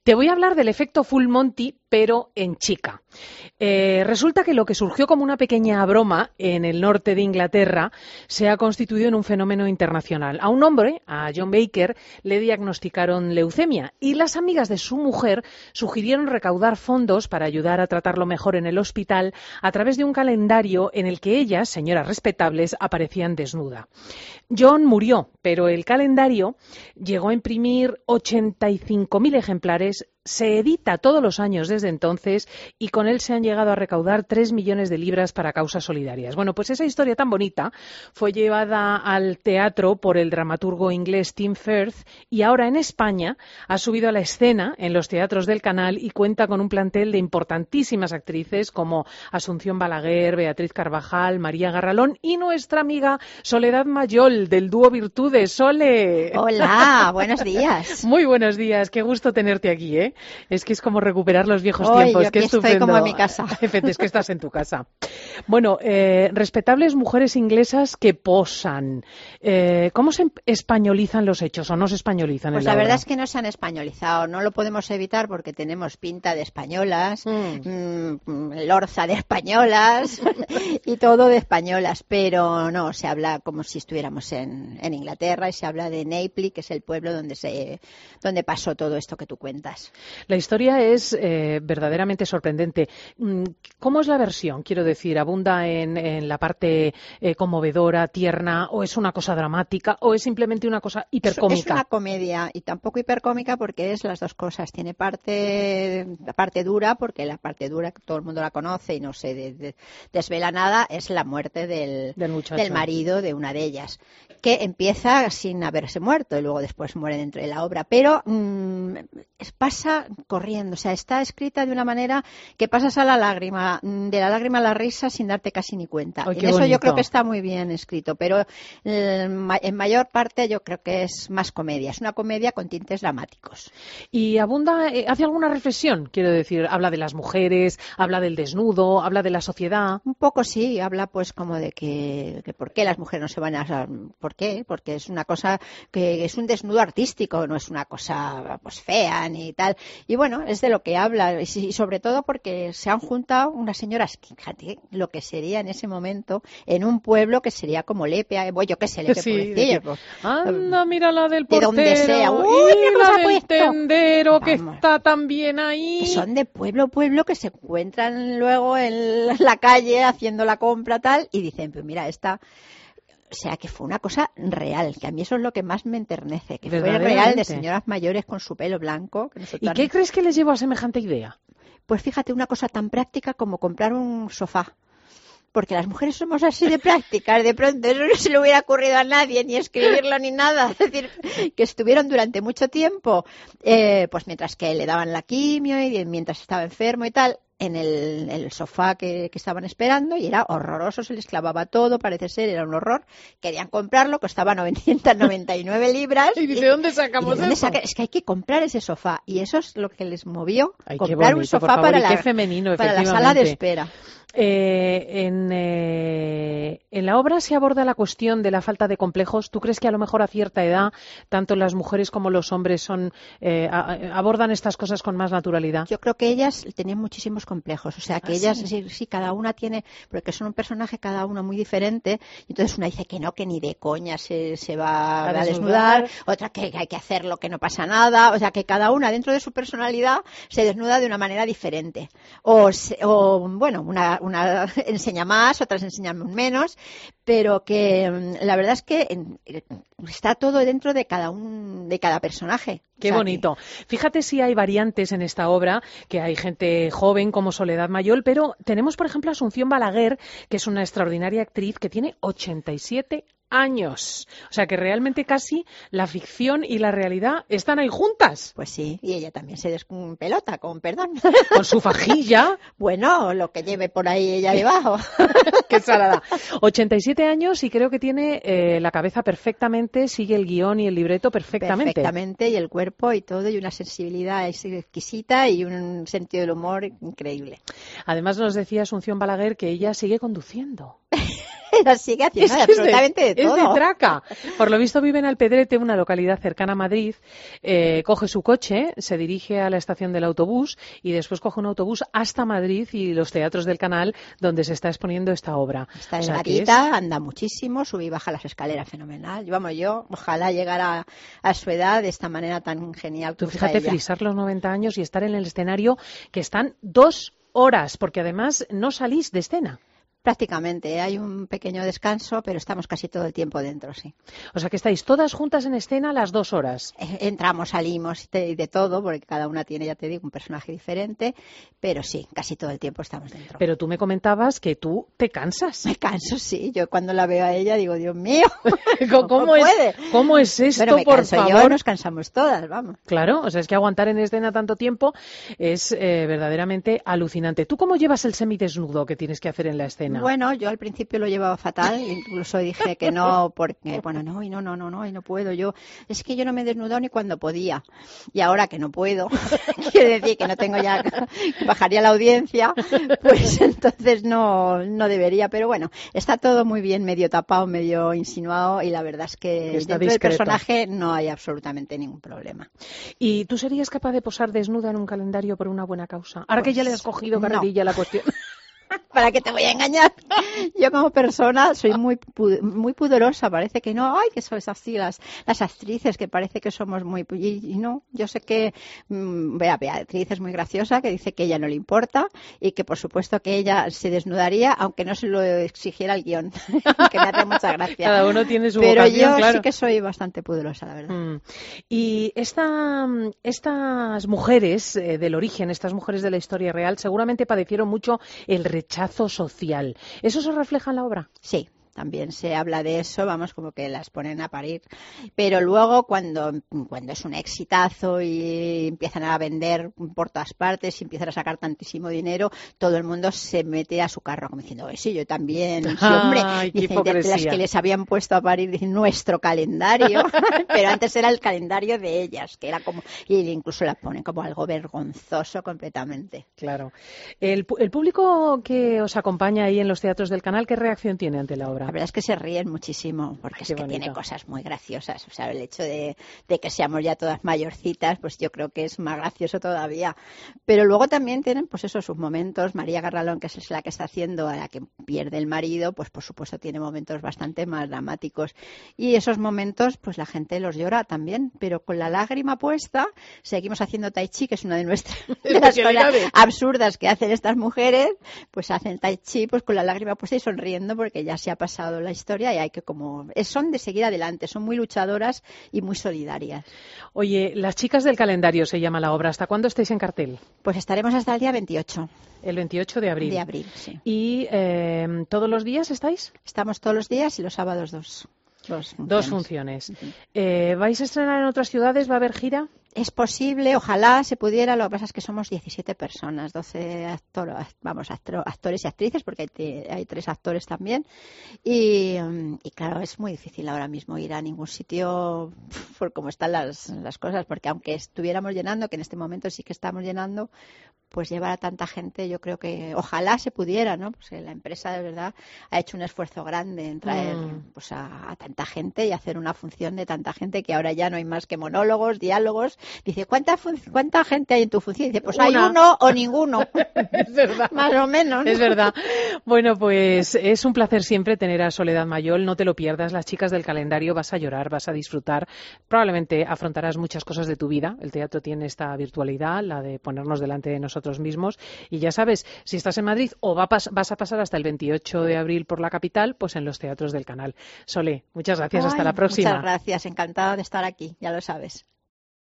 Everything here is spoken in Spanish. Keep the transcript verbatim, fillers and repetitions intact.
Te voy a hablar del efecto Full Monty, pero en chica. Eh, resulta que lo que surgió como una pequeña broma en el norte de Inglaterra se ha constituido en un fenómeno internacional. A un hombre, a John Baker, le diagnosticaron leucemia y las amigas de su mujer sugirieron recaudar fondos para ayudar a tratarlo mejor en el hospital a través de un calendario en el que ellas, señoras respetables, aparecían desnuda. John murió, pero el calendario llegó a imprimir ochenta y cinco mil ejemplares, se edita todos los años desde entonces y con él se han llegado a recaudar tres millones de libras para causas solidarias. Bueno, pues esa historia tan bonita fue llevada al teatro por el dramaturgo inglés Tim Firth y ahora en España ha subido a la escena en los teatros del canal y cuenta con un plantel de importantísimas actrices como Asunción Balaguer, Beatriz Carvajal, María Garralón y nuestra amiga Soledad Mayol del dúo Virtudes. ¡Sole! Hola, buenos días. Muy buenos días, qué gusto tenerte aquí, ¿eh? Es que es como recuperar los viejos Hoy, tiempos. Yo Qué aquí estupendo. Estoy como en mi casa. Es que estás en tu casa. Bueno, eh, respetables mujeres inglesas que posan. Eh, ¿Cómo se españolizan los hechos o no se españolizan? Pues en la, la verdad obra? es que no se han españolizado. No lo podemos evitar porque tenemos pinta de españolas, mm. mmm, lorza de españolas y todo de españolas. Pero no, se habla como si estuviéramos en, en Inglaterra y se habla de Naples, que es el pueblo donde, se, donde pasó todo esto que tú cuentas. La historia es eh, verdaderamente sorprendente. ¿Cómo es la versión? Quiero decir, ¿abunda en, en la parte eh, conmovedora, tierna, o es una cosa dramática, o es simplemente una cosa hipercómica? Es una comedia, y tampoco hipercómica porque es las dos cosas. Tiene parte, la parte dura, porque la parte dura, que todo el mundo la conoce y no se de, de, desvela nada, es la muerte del, del, del marido de una de ellas, que empieza sin haberse muerto y luego después muere dentro de la obra. Pero mmm, pasa corriendo, o sea, está escrita de una manera que pasas a la lágrima, de la lágrima a la risa sin darte casi ni cuenta. Ay, en eso bonito. Yo creo que está muy bien escrito, pero eh, en mayor parte yo creo que es más comedia, es una comedia con tintes dramáticos. Y abunda, eh, hace alguna reflexión, quiero decir, habla de las mujeres, habla del desnudo, habla de la sociedad. Un poco sí, habla pues como de que, que por qué las mujeres no se van a... ¿Por qué? Porque es una cosa que es un desnudo artístico, no es una cosa pues fea ni tal. Y bueno, es de lo que habla, y sobre todo porque se han juntado unas señoras, fíjate lo que sería en ese momento, en un pueblo que sería como Lepea, bueno, yo qué sé, Lepea, sí, pobrecillo. Anda, mira la del portero, de donde sea, uy, y la del puesto. tendero que Vamos. está también ahí. Que son de pueblo a pueblo, que se encuentran luego en la calle haciendo la compra tal, y dicen, pues mira, esta... O sea, que fue una cosa real, que a mí eso es lo que más me enternece, que fue real, de señoras mayores con su pelo blanco. Que ¿Y qué crees que les llevó a semejante idea? Pues fíjate, una cosa tan práctica como comprar un sofá. Porque las mujeres somos así de prácticas, de pronto eso no se le hubiera ocurrido a nadie, ni escribirlo ni nada. Es decir, que estuvieron durante mucho tiempo, eh, pues mientras que le daban la quimio y mientras estaba enfermo y tal, en el, el sofá que, que estaban esperando, y era horroroso, se les clavaba todo, parece ser, era un horror. Querían comprarlo, costaba novecientas noventa y nueve libras. ¿Y de dónde sacamos ¿y de dónde eso? saca? Es que hay que comprar ese sofá, y eso es lo que les movió, Ay, comprar bonito, un sofá favor, para, la, femenino, para la sala de espera. Eh, en, eh, en la obra se aborda la cuestión de la falta de complejos. ¿Tú crees que a lo mejor a cierta edad tanto las mujeres como los hombres son eh, a, abordan estas cosas con más naturalidad? Yo creo que ellas tenían muchísimos complejos, o sea que ¿Ah, ellas sí? Sí, sí, cada una tiene, porque son un personaje cada uno muy diferente, y entonces una dice que no, que ni de coña se, se va a, a desnudar, desnudar, otra que hay que hacerlo, que no pasa nada, o sea que cada una dentro de su personalidad se desnuda de una manera diferente, o, se, o bueno, una una enseña más, otras enseñan menos, pero que la verdad es que está todo dentro de cada un, de cada personaje. Qué o sea bonito. Que... Fíjate si hay variantes en esta obra, que hay gente joven como Soledad Mayol, pero tenemos, por ejemplo, a Asunción Balaguer, que es una extraordinaria actriz que tiene ochenta y siete años. O sea que realmente casi la ficción y la realidad están ahí juntas. Pues sí, y ella también se despelota, con perdón. Con su fajilla. Bueno, lo que lleve por ahí ella debajo. Qué salada. ochenta y siete años y creo que tiene eh, la cabeza perfectamente, sigue el guión y el libreto perfectamente. Perfectamente, y el cuerpo y todo, y una sensibilidad exquisita y un sentido del humor increíble. Además nos decía Asunción Balaguer que ella sigue conduciendo. ella sigue haciendo es que absolutamente es de, de todo. Es de traca. Por lo visto vive en Alpedrete, una localidad cercana a Madrid, eh, coge su coche, se dirige a la estación del autobús y después coge un autobús hasta Madrid y los teatros del Canal donde se está exponiendo esta obra. Está O sea, que delgadita, es- anda muchísimo, sube y baja las escaleras fenomenal. Yo, vamos, yo ojalá llegara a su edad de esta manera tan genial Tú como está fíjate, ella. frisar los noventa años y estar en el escenario que están dos horas, porque además no salís de escena. Prácticamente, hay un pequeño descanso, pero estamos casi todo el tiempo dentro, sí. O sea que estáis todas juntas en escena las dos horas. Eh, Entramos, salimos de, de todo, porque cada una tiene, ya te digo, un personaje diferente, pero sí, casi todo el tiempo estamos dentro. Pero tú me comentabas que tú te cansas. Me canso, sí. Yo cuando la veo a ella digo, Dios mío, ¿Cómo, ¿cómo es, puede? ¿Cómo es esto, Pero me por canso favor? yo, nos cansamos todas, vamos. Claro, o sea, es que aguantar en escena tanto tiempo es eh, verdaderamente alucinante. ¿Tú cómo llevas el semidesnudo que tienes que hacer en la escena? Bueno, yo al principio lo llevaba fatal, incluso dije que no, porque, bueno, no, y no, no, no, no, y no puedo. Yo, es que yo no me he desnudado ni cuando podía. Y ahora que no puedo, quiere decir que no tengo ya, que bajaría la audiencia, pues entonces no, no debería. Pero bueno, está todo muy bien, medio tapado, medio insinuado, y la verdad es que, Que está dentro discreto. del personaje no hay absolutamente ningún problema. ¿Y tú serías capaz de posar desnuda en un calendario por una buena causa? Ahora que ya le has cogido Pues, carrerilla a la cuestión. ¿Para qué te voy a engañar? Yo como persona soy muy pu- muy pudorosa, parece que no, ay, que sois así las, las actrices, que parece que somos muy... Y, y no, yo sé que, mmm, vea, Beatriz es muy graciosa, que dice que a ella no le importa y que por supuesto que ella se desnudaría, aunque no se lo exigiera el guión, que me hace mucha gracia. Cada uno tiene su Pero vocación, yo claro. sí que soy bastante pudorosa, la verdad. Mm. Y esta, estas mujeres eh, del origen, estas mujeres de la historia real, seguramente padecieron mucho el rechazo social. ¿Eso se refleja en la obra? Sí. También se habla de eso, vamos, como que las ponen a parir. Pero luego, cuando, cuando es un exitazo y empiezan a vender por todas partes y empiezan a sacar tantísimo dinero, todo el mundo se mete a su carro como diciendo, sí, yo también, sí, hombre. Ay, qué Dicen, de las hipocresía. que les habían puesto a parir, dicen, nuestro calendario. Pero antes era el calendario de ellas, que era como, y incluso las ponen como algo vergonzoso completamente. Claro. El, pu- el público que os acompaña ahí en los teatros del Canal, ¿qué reacción tiene ante la obra? La verdad es que se ríen muchísimo, porque Ay, es qué que bonito. tiene cosas muy graciosas. O sea, el hecho de, de que seamos ya todas mayorcitas, pues yo creo que es más gracioso todavía. Pero luego también tienen, pues eso, sus momentos. María Garralón, que es la que está haciendo a la que pierde el marido, pues por supuesto tiene momentos bastante más dramáticos. Y esos momentos, pues la gente los llora también, pero con la lágrima puesta, seguimos haciendo tai chi, que es una de nuestras de las cosas absurdas que hacen estas mujeres, pues hacen tai chi pues con la lágrima puesta y sonriendo porque ya se ha pasado la historia y hay que como son de seguir adelante, son muy luchadoras y muy solidarias. Oye, Las chicas del calendario se llama la obra. ¿Hasta cuándo estáis en cartel? Pues estaremos hasta el día veintiocho El veintiocho de abril. de abril, sí. ¿Y eh, todos los días estáis? Estamos todos los días y los sábados dos. Dos funciones. Dos funciones. Uh-huh. Eh, ¿Vais a estrenar en otras ciudades? ¿Va a haber gira? Es posible, ojalá se pudiera, lo que pasa es que somos diecisiete personas, doce actor, vamos, actor, actores y actrices, porque hay, te, hay tres actores también, y, y claro, es muy difícil ahora mismo ir a ningún sitio por cómo están las, las cosas, porque aunque estuviéramos llenando, que en este momento sí que estamos llenando, pues llevar a tanta gente, yo creo que ojalá se pudiera, ¿no? Pues la empresa de verdad ha hecho un esfuerzo grande en traer mm. pues a, a tanta gente y hacer una función de tanta gente que ahora ya no hay más que monólogos, diálogos. Dice, ¿cuánta, ¿cuánta gente hay en tu función? Dice, pues una. Hay uno o ninguno. Es verdad. Más o menos, ¿no? Es verdad. Bueno, pues es un placer siempre tener a Soledad Mayol, no te lo pierdas, Las chicas del calendario, vas a llorar, vas a disfrutar, probablemente afrontarás muchas cosas de tu vida, el teatro tiene esta virtualidad, la de ponernos delante de nosotros mismos, y ya sabes, si estás en Madrid o va pas vas a pasar hasta el veintiocho de abril por la capital, pues en los teatros del Canal. Sole, muchas gracias, Ay, hasta la próxima. Muchas gracias, encantada de estar aquí, ya lo sabes.